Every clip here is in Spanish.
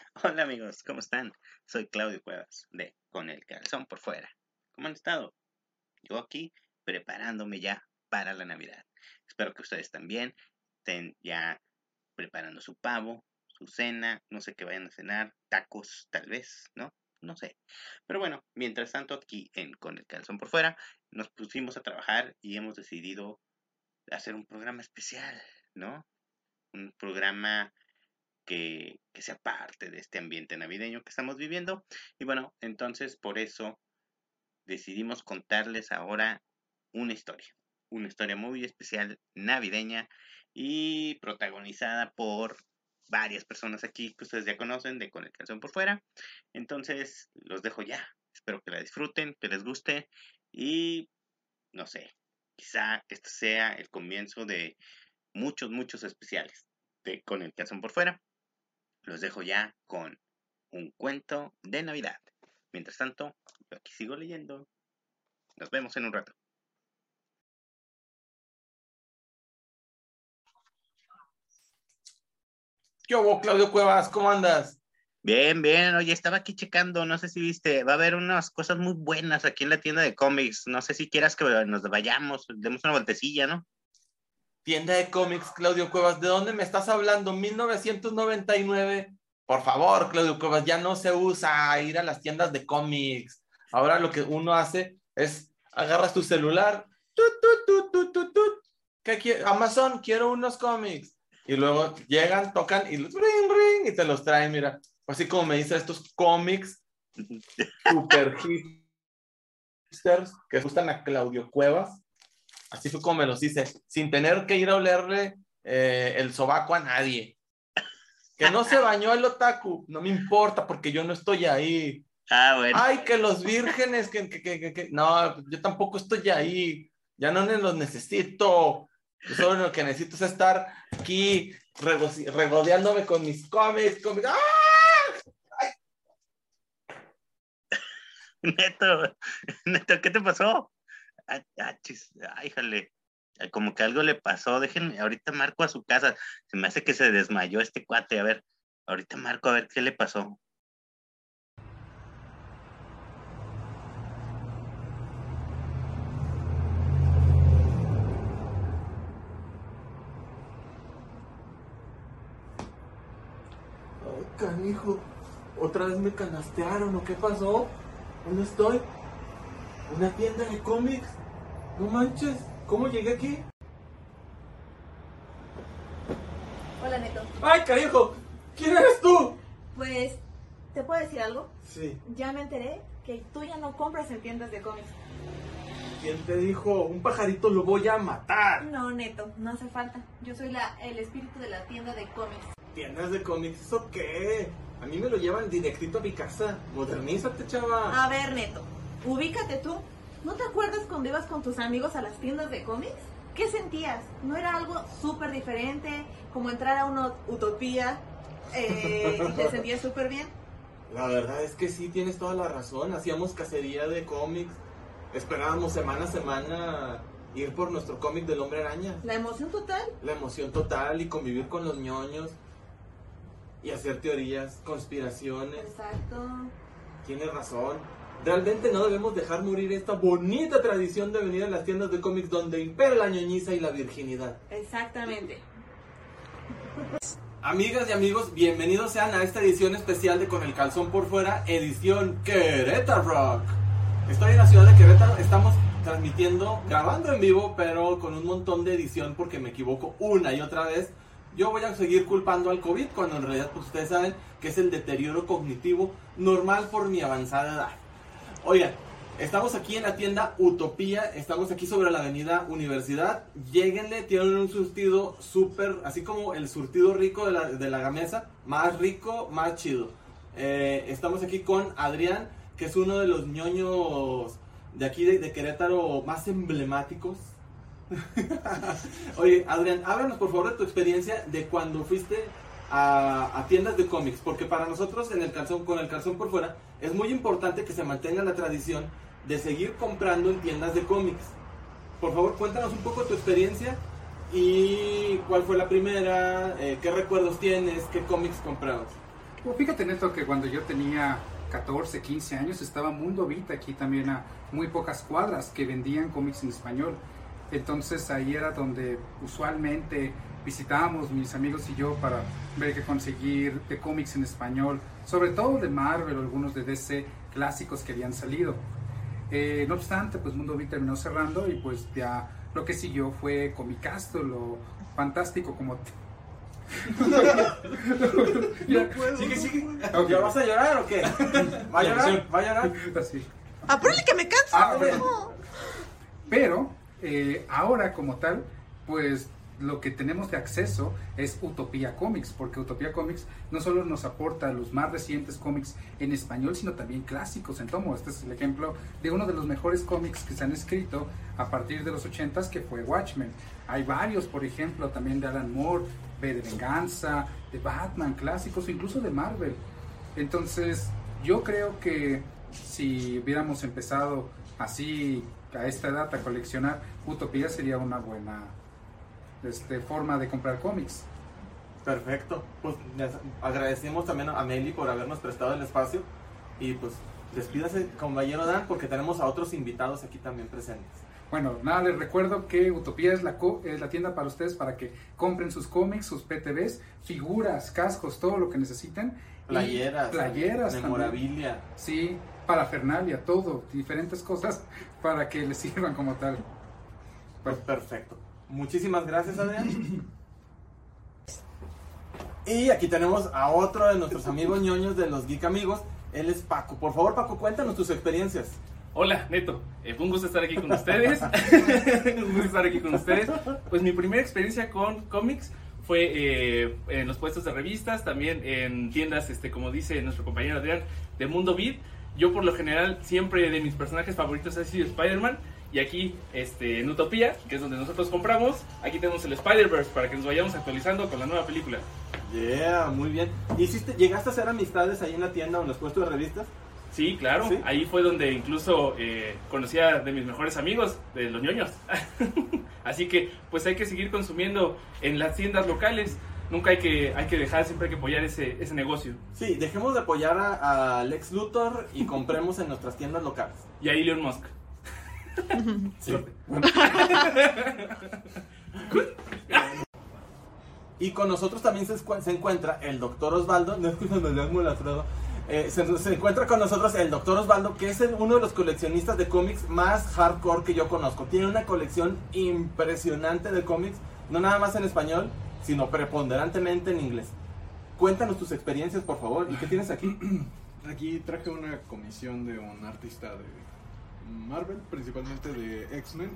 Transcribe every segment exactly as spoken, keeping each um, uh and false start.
Hola amigos, ¿cómo están? Soy Claudio Cuevas de Con el Calzón por Fuera. ¿Cómo han estado? Yo aquí preparándome ya para la Navidad. Espero que ustedes también estén ya preparando su pavo, su cena, no sé qué vayan a cenar, tacos tal vez, ¿no? No sé. Pero bueno, mientras tanto aquí en Con el Calzón por Fuera nos pusimos a trabajar y hemos decidido hacer un programa especial, ¿no? Un programa que, que sea parte de este ambiente navideño que estamos viviendo. Y bueno, entonces por eso decidimos contarles ahora una historia, una historia muy especial navideña y protagonizada por varias personas aquí que ustedes ya conocen de Con el Calzón por Fuera. Entonces los dejo ya. Espero que la disfruten, que les guste y no sé, quizá este sea el comienzo de muchos, muchos especiales de Con el Calzón por Fuera. Los dejo ya con un cuento de Navidad. Mientras tanto, yo aquí sigo leyendo. Nos vemos en un rato. ¿Qué hubo, Claudio Cuevas? ¿Cómo andas? Bien, bien. Oye, estaba aquí checando, no sé si viste, va a haber unas cosas muy buenas aquí en la tienda de cómics. No sé si quieras que nos vayamos, demos una vueltecilla, ¿no? Tienda de cómics, Claudio Cuevas. ¿De dónde me estás hablando? ¿mil novecientos noventa y nueve? Por favor, Claudio Cuevas, ya no se usa ir a las tiendas de cómics. Ahora lo que uno hace es agarras tu celular, tut, tut, tut, tut, tut, tut. ¿Qué quieres? Amazon, quiero unos cómics. Y luego llegan, tocan y los ring, ring, y te los traen, mira. Así como me dicen estos cómics super hipsters que gustan a Claudio Cuevas. Así fue como me los hice, sin tener que ir a olerle eh, el sobaco a nadie. Que no se bañó el otaku, no me importa porque yo no estoy ahí. Ah, bueno. Ay, que los vírgenes, que, que, que, que, que... no, yo tampoco estoy ahí. Ya no los necesito. Yo solo lo que necesito es estar aquí regodeándome con mis cómics. Con mis... ¡Ah! Neto, Neto, ¿qué te pasó? Ay, ah, chis, ay, jale. Como que algo le pasó. Déjenme, ahorita marco a su casa. Se me hace que se desmayó este cuate. A ver, ahorita marco a ver qué le pasó. Ay, canijo, otra vez me canastearon, ¿o qué pasó? ¿Dónde estoy? ¿Una tienda de cómics? No manches, ¿cómo llegué aquí? Hola, Neto. ¡Ay, canijo! ¿Quién eres tú? Pues, ¿te puedo decir algo? Sí. Ya me enteré que tú ya no compras en tiendas de cómics. ¿Quién te dijo? Un pajarito lo voy a matar. No, Neto, no hace falta. Yo soy la, el espíritu de la tienda de cómics. ¿Tiendas de cómics? ¿Eso qué? A mí me lo llevan directito a mi casa. Modernízate, chava. A ver, Neto, ubícate tú. ¿No te acuerdas cuando ibas con tus amigos a las tiendas de cómics? ¿Qué sentías? ¿No era algo súper diferente? Como entrar a una utopía eh, y te sentías súper bien. La verdad es que sí, tienes toda la razón. Hacíamos cacería de cómics. Esperábamos semana a semana ir por nuestro cómic del Hombre Araña. La emoción total. La emoción total y convivir con los ñoños. Y hacer teorías, conspiraciones. Exacto. Tienes razón. Realmente no debemos dejar morir esta bonita tradición de venir a las tiendas de cómics donde impera la ñoñiza y la virginidad. Exactamente. Amigas y amigos, bienvenidos sean a esta edición especial de Con el Calzón por Fuera, edición Querétaro Rock. Estoy en la ciudad de Querétaro, estamos transmitiendo, grabando en vivo, pero con un montón de edición porque me equivoco una y otra vez. Yo voy a seguir culpando al COVID cuando en realidad pues, ustedes saben que es el deterioro cognitivo normal por mi avanzada edad. Oigan, estamos aquí en la tienda Utopía, estamos aquí sobre la avenida Universidad. Lléguenle, tienen un surtido súper, así como el surtido rico de la, de la Gamesa, más rico, más chido. Eh, estamos aquí con Adrián, que es uno de los ñoños de aquí de, de Querétaro más emblemáticos. Oye, Adrián, háblanos por favor de tu experiencia de cuando fuiste a, a tiendas de cómics, porque para nosotros en el calzón, con el calzón por fuera es muy importante que se mantenga la tradición de seguir comprando en tiendas de cómics. Por favor, cuéntanos un poco tu experiencia y cuál fue la primera, eh, qué recuerdos tienes, qué cómics comprabas. Pues fíjate, Neto, que cuando yo tenía catorce, quince años estaba Mundo Beat aquí también a muy pocas cuadras que vendían cómics en español. Entonces ahí era donde usualmente visitábamos mis amigos y yo para ver qué conseguir de cómics en español, sobre todo de Marvel o algunos de D C clásicos que habían salido. Eh, no obstante, pues Mundo Beat terminó cerrando y pues ya lo que siguió fue Comicastro, lo fantástico como... No puedo, sigue, sigue. Okay. ¿Ya vas a llorar o qué? ¿Va a llorar? ¿Va a llorar? Así. Apúrale que me canso. Ah, pero, pero eh, ahora como tal, pues lo que tenemos de acceso es Utopía Comics, porque Utopía Comics no solo nos aporta los más recientes cómics en español, sino también clásicos en tomo. Este es el ejemplo de uno de los mejores cómics que se han escrito a partir de los ochentas, que fue Watchmen. Hay varios, por ejemplo, también de Alan Moore, V de Venganza, de Batman, clásicos, incluso de Marvel. Entonces, yo creo que si hubiéramos empezado así a esta edad a coleccionar, Utopía sería una buena este, forma de comprar cómics. Perfecto. Pues les agradecemos también a Meli por habernos prestado el espacio. Y pues despídase, compañero Dan, porque tenemos a otros invitados aquí también presentes. Bueno, nada, les recuerdo que Utopía es la, co es la tienda para ustedes para que compren sus cómics, sus P T Vs, figuras, cascos, todo lo que necesiten. Playeras, playeras, memorabilia. También. Sí, parafernalia, todo, diferentes cosas para que les sirvan como tal. Pues perfecto. Muchísimas gracias, Adrián. Y aquí tenemos a otro de nuestros amigos ñoños de los Geek Amigos. Él es Paco. Por favor, Paco, cuéntanos tus experiencias. Hola, Neto. Eh, fue un gusto estar aquí con ustedes. Un gusto estar aquí con ustedes. Pues mi primera experiencia con cómics fue eh, en los puestos de revistas, también en tiendas, este, como dice nuestro compañero Adrián, de Mundo Beat. Yo por lo general siempre de mis personajes favoritos ha sido Spider-Man. Y aquí este, en Utopía, que es donde nosotros compramos, aquí tenemos el Spider-Verse para que nos vayamos actualizando con la nueva película. Yeah, muy bien. ¿Hiciste, ¿Llegaste a hacer amistades ahí en la tienda o en los puestos de revistas? Sí, claro. ¿Sí? Ahí fue donde incluso eh, conocía de mis mejores amigos, de los ñoños. Así que pues hay que seguir consumiendo en las tiendas locales. Nunca hay que, hay que dejar, siempre hay que apoyar ese, ese negocio. Sí, dejemos de apoyar a, a Lex Luthor y compremos en nuestras tiendas locales. Y a Elon Musk. Sí. Y con nosotros también se, se encuentra el doctor Osvaldo. No es que me lo muy lastrado. Eh, se, se encuentra con nosotros el doctor Osvaldo, que es el, uno de los coleccionistas de cómics más hardcore que yo conozco. Tiene una colección impresionante de cómics, no nada más en español, sino preponderantemente en inglés. Cuéntanos tus experiencias, por favor. ¿Y qué tienes aquí? Aquí traje una comisión de un artista de Marvel, principalmente de X-Men.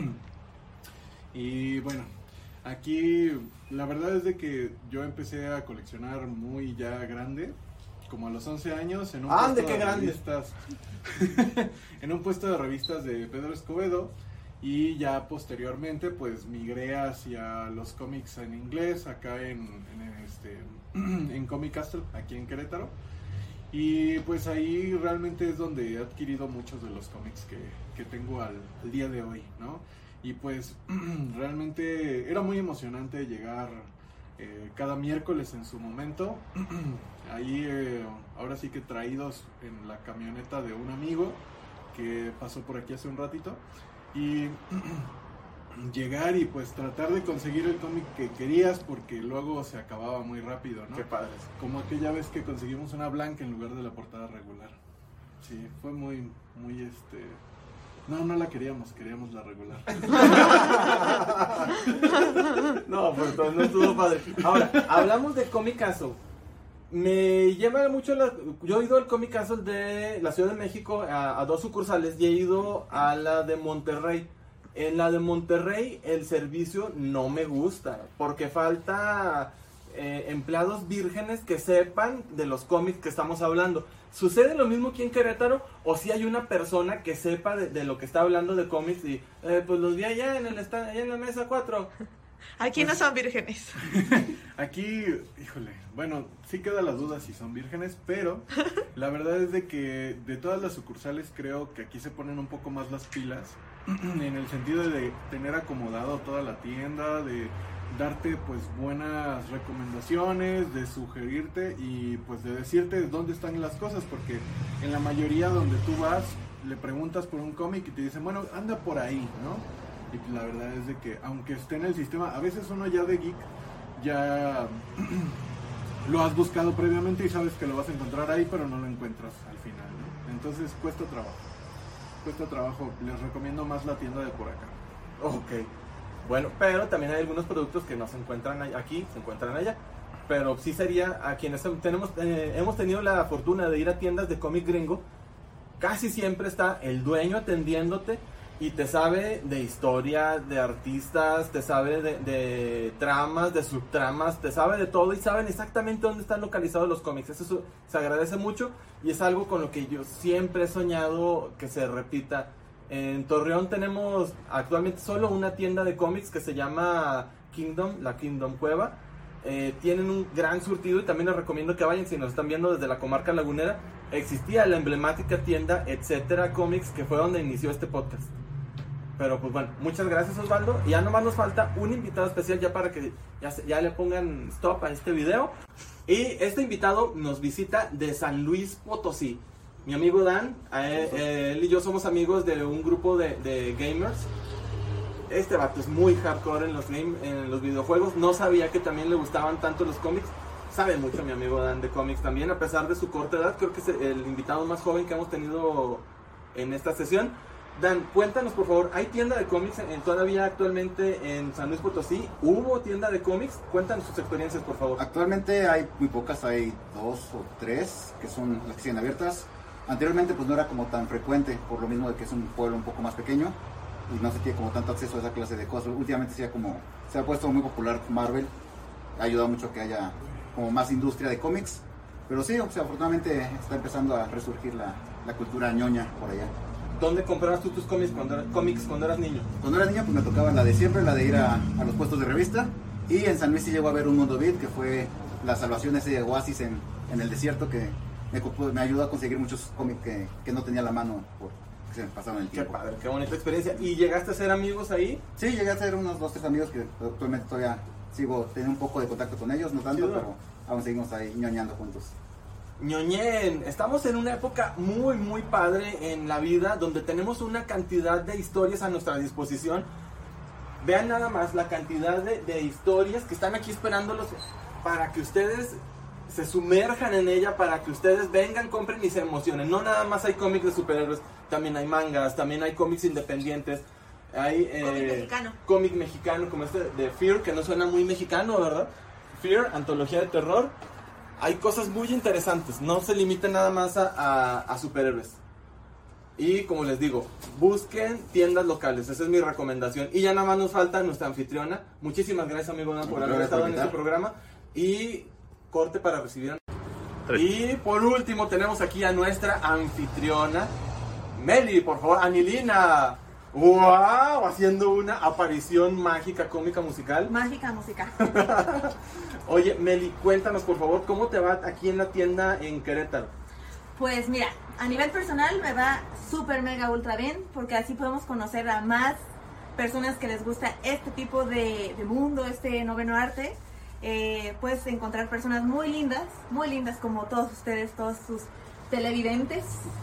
Y bueno, aquí la verdad es de que yo empecé a coleccionar muy ya grande, como a los once años, en un ah, puesto ¿de qué de grande? revistas en un puesto de revistas de Pedro Escobedo. Y ya posteriormente pues migré hacia los cómics en inglés acá en, en, este, en Comic Castle, aquí en Querétaro. Y pues ahí realmente es donde he adquirido muchos de los cómics que, que tengo al, al día de hoy, ¿no? Y pues realmente era muy emocionante llegar eh, cada miércoles en su momento. Ahí eh, ahora sí que traídos en la camioneta de un amigo que pasó por aquí hace un ratito. Y llegar y pues tratar de conseguir el cómic que querías, porque luego se acababa muy rápido, ¿no? Qué padre. Como aquella vez que conseguimos una blanca en lugar de la portada regular. Sí, fue muy, muy este... No, no la queríamos, queríamos la regular. No, pues entonces no estuvo padre. Ahora, hablamos de Comic Castle. Me llama mucho la... Yo he ido al Comic Castle de la Ciudad de México a, a dos sucursales y he ido a la de Monterrey. En la de Monterrey el servicio no me gusta porque falta eh, empleados vírgenes que sepan de los cómics que estamos hablando. ¿Sucede lo mismo aquí en Querétaro o si hay una persona que sepa de, de lo que está hablando de cómics y eh, pues los vi allá en, el stand, allá en la mesa cuatro? Aquí Pues, no son vírgenes. Aquí, híjole, bueno, sí queda la duda si son vírgenes, pero la verdad es de que de todas las sucursales creo que aquí se ponen un poco más las pilas, en el sentido de tener acomodado toda la tienda, de darte pues buenas recomendaciones, de sugerirte y pues de decirte dónde están las cosas, porque en la mayoría donde tú vas le preguntas por un cómic y te dicen, bueno, anda por ahí, ¿no? Y pues la verdad es de que aunque esté en el sistema, a veces uno ya de geek ya lo has buscado previamente y sabes que lo vas a encontrar ahí, pero no lo encuentras al final, ¿no? Entonces cuesta trabajo, cuesta trabajo, les recomiendo más la tienda de por acá. Ok. Bueno, pero también hay algunos productos que no se encuentran aquí, se encuentran allá. Pero sí sería a quienes tenemos, eh, hemos tenido la fortuna de ir a tiendas de cómic gringo. Casi siempre está el dueño atendiéndote y te sabe de historia, de artistas, te sabe de, de tramas, de subtramas, te sabe de todo y saben exactamente dónde están localizados los cómics. Eso se agradece mucho y es algo con lo que yo siempre he soñado que se repita. En Torreón tenemos actualmente solo una tienda de cómics que se llama Kingdom, la Kingdom Cueva. Eh, tienen un gran surtido y también les recomiendo que vayan si nos están viendo desde la comarca lagunera. Existía la emblemática tienda Etcétera Comics, que fue donde inició este podcast. Pero pues bueno, muchas gracias Osvaldo. Y ya nomás nos falta un invitado especial ya para que ya, ya le pongan stop a este video. Y este invitado nos visita de San Luis Potosí. Mi amigo Dan, él, él y yo somos amigos de un grupo de, de gamers. Este vato es muy hardcore en los, game, en los videojuegos. No sabía que también le gustaban tanto los cómics. Sabe mucho mi amigo Dan de cómics también, a pesar de su corta edad. Creo que es el invitado más joven que hemos tenido en esta sesión. Dan, cuéntanos por favor, ¿hay tienda de cómics en, todavía actualmente en San Luis Potosí? ¿Hubo tienda de cómics? Cuéntanos sus experiencias por favor. Actualmente hay muy pocas, hay dos o tres que son las que siguen abiertas. Anteriormente pues no era como tan frecuente, por lo mismo de que es un pueblo un poco más pequeño y no se tiene como tanto acceso a esa clase de cosas. Últimamente sí, como, se ha puesto muy popular Marvel, ha ayudado mucho a que haya como más industria de cómics, pero sí, o sea, afortunadamente está empezando a resurgir la, la cultura ñoña por allá. ¿Dónde comprabas tú tus cómics cuando, eras, cómics cuando eras niño? Cuando era niño pues me tocaba la de siempre, la de ir a, a los puestos de revista, y en San Luis sí llegó a haber un Mundo Beat, que fue la salvación ese de oasis en, en el desierto, que me, me ayudó a conseguir muchos cómics que, que no tenía a la mano por que se me pasaron el tiempo. Qué padre, qué bonita experiencia. ¿Y llegaste a ser amigos ahí? Sí, llegué a ser unos dos, tres amigos que actualmente todavía sigo teniendo un poco de contacto con ellos, no tanto, sí, pero aún seguimos ahí ñoñando juntos. Ñoñen, estamos en una época muy muy padre en la vida, donde tenemos una cantidad de historias a nuestra disposición. Vean nada más la cantidad de, de historias que están aquí esperándolos para que ustedes se sumerjan en ella, para que ustedes vengan, compren y se emocionen. No nada más hay cómics de superhéroes, también hay mangas, también hay cómics independientes. Hay eh, cómic mexicano. Cómic mexicano como este de Fear, que no suena muy mexicano, ¿verdad? Fear, antología de terror. Hay cosas muy interesantes, no se limiten nada más a, a, a superhéroes. Y como les digo, busquen tiendas locales, esa es mi recomendación. Y ya nada más nos falta nuestra anfitriona. Muchísimas gracias, amigo Dan, por haber estado en este programa. Y corte para recibir a... Y por último tenemos aquí a nuestra anfitriona, Meli, por favor, Anilina. ¡Wow! Haciendo una aparición mágica, cómica, musical. Mágica musical. Oye, Meli, cuéntanos por favor, ¿cómo te va aquí en la tienda en Querétaro? Pues mira, a nivel personal me va súper mega ultra bien, porque así podemos conocer a más personas que les gusta este tipo de, de mundo, este noveno arte. Eh, puedes encontrar personas muy lindas, muy lindas como todos ustedes, todos sus televidentes.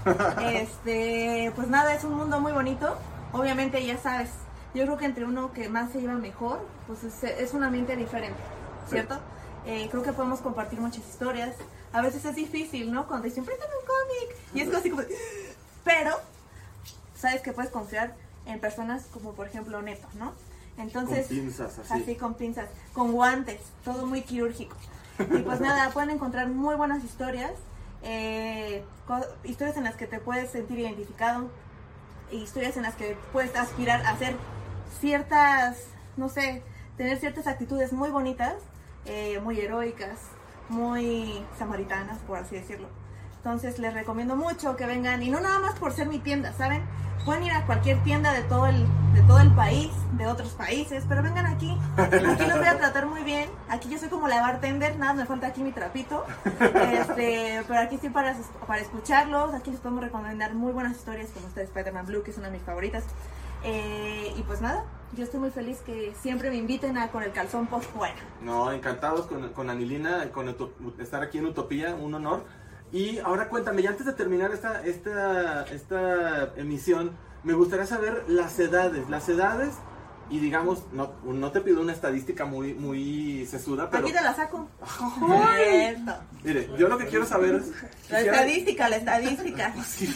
Este, pues nada, es un mundo muy bonito. Obviamente ya sabes, yo creo que entre uno que más se lleva mejor, pues es, es un ambiente diferente, ¿cierto? Sí. Eh, creo que podemos compartir muchas historias. A veces es difícil, ¿no? Cuando dicen, préstame un cómic. Y es así como... Pero, sabes que puedes confiar en personas como, por ejemplo, Neto, ¿no? Entonces, con pinzas, así. Así, con pinzas, con guantes, todo muy quirúrgico. Y pues nada, pueden encontrar muy buenas historias. Eh, historias en las que te puedes sentir identificado. Historias en las que puedes aspirar a hacer ciertas, no sé, tener ciertas actitudes muy bonitas, eh, muy heroicas, muy samaritanas, por así decirlo. Entonces les recomiendo mucho que vengan, y no nada más por ser mi tienda, ¿saben? Pueden ir a cualquier tienda de todo el, de todo el país, de otros países, pero vengan aquí. Aquí los voy a tratar muy bien. Aquí yo soy como la bartender, nada, me falta aquí mi trapito. Este, pero aquí estoy para, para escucharlos. Aquí les podemos recomendar muy buenas historias como esta de Spider-Man Blue, que es una de mis favoritas. Eh, y pues nada, yo estoy muy feliz que siempre me inviten a Con el Calzón por Fuera. No, encantados con, con Anilina, con Uto- estar aquí en Utopía, un honor. Y ahora cuéntame, y antes de terminar esta, esta, esta emisión, me gustaría saber las edades, las edades, y digamos, no, no te pido una estadística muy, muy sesuda, pero... Aquí te la saco. ¡Ay! Esto. Mire, yo lo que quiero saber es... La quisiera- estadística, la estadística. Sí.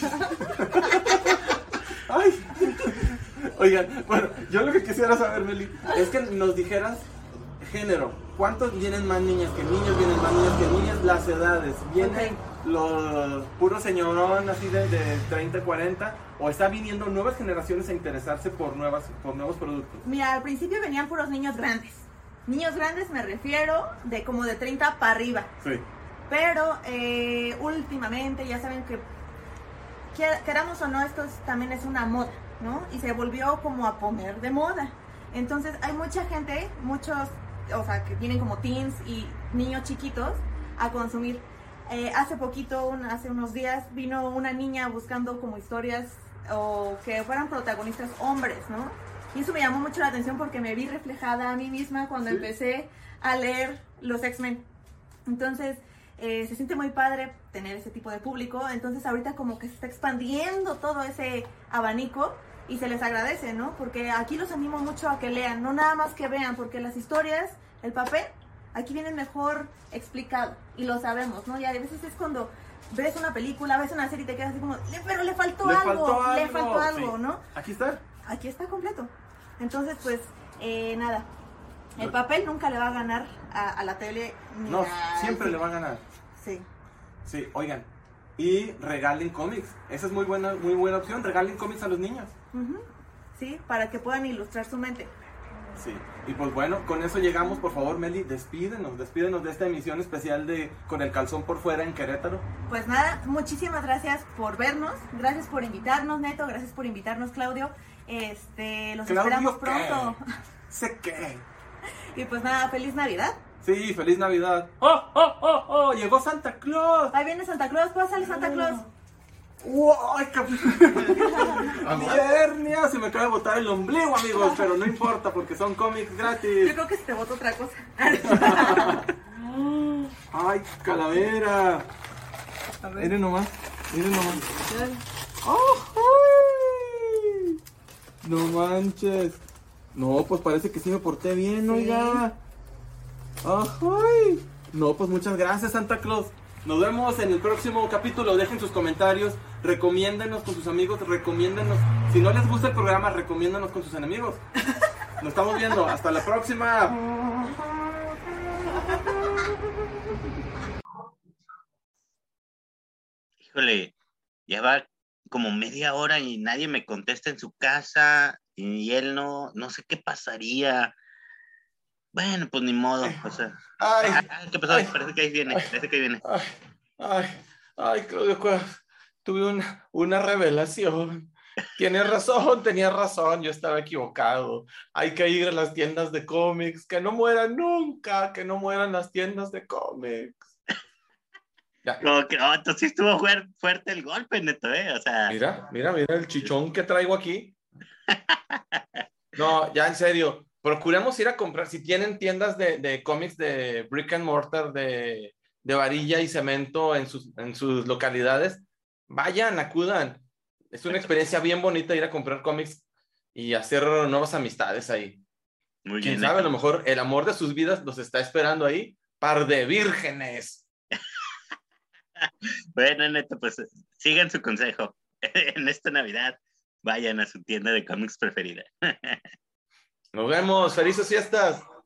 Ay. Oigan, bueno, yo lo que quisiera saber, Meli, es que nos dijeras género. ¿Cuántos vienen más niñas que niños? ¿Vienen más niñas que niñas? Las edades. ¿Vienen los puros señorón así de, de treinta, cuarenta? ¿O está viniendo nuevas generaciones a interesarse por, nuevas, por nuevos productos? Mira, al principio venían puros niños grandes. Niños grandes me refiero de como de treinta para arriba. Sí. Pero eh, últimamente ya saben que quier- queramos o no, esto es- también es una moda, ¿no? Y se volvió como a poner de moda. Entonces hay mucha gente, muchos, o sea, que tienen como teens y niños chiquitos a consumir. Eh, hace poquito, un- hace unos días, vino una niña buscando como historias o que fueran protagonistas hombres, ¿no? Y eso me llamó mucho la atención porque me vi reflejada a mí misma cuando ¿Sí? empecé a leer los X-Men. Entonces, eh, se siente muy padre tener ese tipo de público. Entonces, ahorita como que se está expandiendo todo ese abanico y se les agradece, ¿no? Porque aquí los animo mucho a que lean, no nada más que vean, porque las historias, el papel, aquí viene mejor explicado y lo sabemos, ¿no? Y a veces es cuando ves una película, ves una serie y te quedas así como, "Le- pero le faltó Le algo, faltó le algo", faltó algo, sí. ¿no? Aquí está. Aquí está completo. Entonces, pues, eh, nada. El papel nunca le va a ganar a, a la tele. Ni No, a- siempre sí. le va a ganar. Sí. Sí, oigan. Y regalen cómics. Esa es muy buena, muy buena opción. Regalen cómics a los niños. Ujú. Sí, para que puedan ilustrar su mente. Sí, y pues bueno, con eso llegamos. Por favor, Meli, despídenos, despídenos de esta emisión especial de Con el Calzón por Fuera en Querétaro. Pues nada, muchísimas gracias por vernos. Gracias por invitarnos, Neto. Gracias por invitarnos, Claudio. Este, los Claudio, esperamos ¿qué? pronto. Sé qué. Y pues nada, feliz Navidad. Sí, feliz Navidad. ¡Oh, oh, oh, oh! Llegó Santa Claus. Ahí viene Santa Claus. Pásale, Santa Claus. ¡Wow! ¡Ay, qué... ¡Mierda! Se me acaba de botar el ombligo, amigos, pero no importa porque son cómics Yo gratis. creo que se te botó otra cosa. ¡Ay, calavera! A ver. Miren nomás, miren nomás. ¡Ay! No manches. No, pues parece que sí me porté bien, Sí. oiga. ¡Ay! No, pues muchas gracias, Santa Claus. Nos vemos en el próximo capítulo. Dejen sus comentarios, recomiéndenos con sus amigos, recomiéndenos. Si no les gusta el programa, recomiéndanos con sus enemigos. Nos estamos viendo. Hasta la próxima. Híjole, ya va como media hora y nadie me contesta en su casa y él no, no sé qué pasaría. Bueno, pues ni modo, o sea. Ay, Ay, ¿qué pasó? ay. Parece que ahí viene, parece que ahí viene. ay, ay, ay, Claudio Cuevas, tuve una, una revelación. Tienes razón, tenías razón, yo estaba equivocado. Hay que ir a las tiendas de cómics, que no mueran nunca, que no mueran las tiendas de cómics. Ya. Como que, oh, entonces sí estuvo fuer- fuerte el golpe, Neto, ¿eh? O sea, Mira, mira, mira el chichón que traigo aquí. No, ya en serio, procuremos ir a comprar, si tienen tiendas de, de cómics de brick and mortar, de, de varilla y cemento en sus, en sus localidades, vayan, acudan. Es una experiencia bien bonita ir a comprar cómics y hacer nuevas amistades ahí. muy Quién bien. sabe, a Neto. lo mejor el amor de sus vidas los está esperando ahí. Par de vírgenes. Bueno, Neto, pues sigan su consejo. En esta Navidad, vayan a su tienda de cómics preferida. Nos vemos, felices fiestas.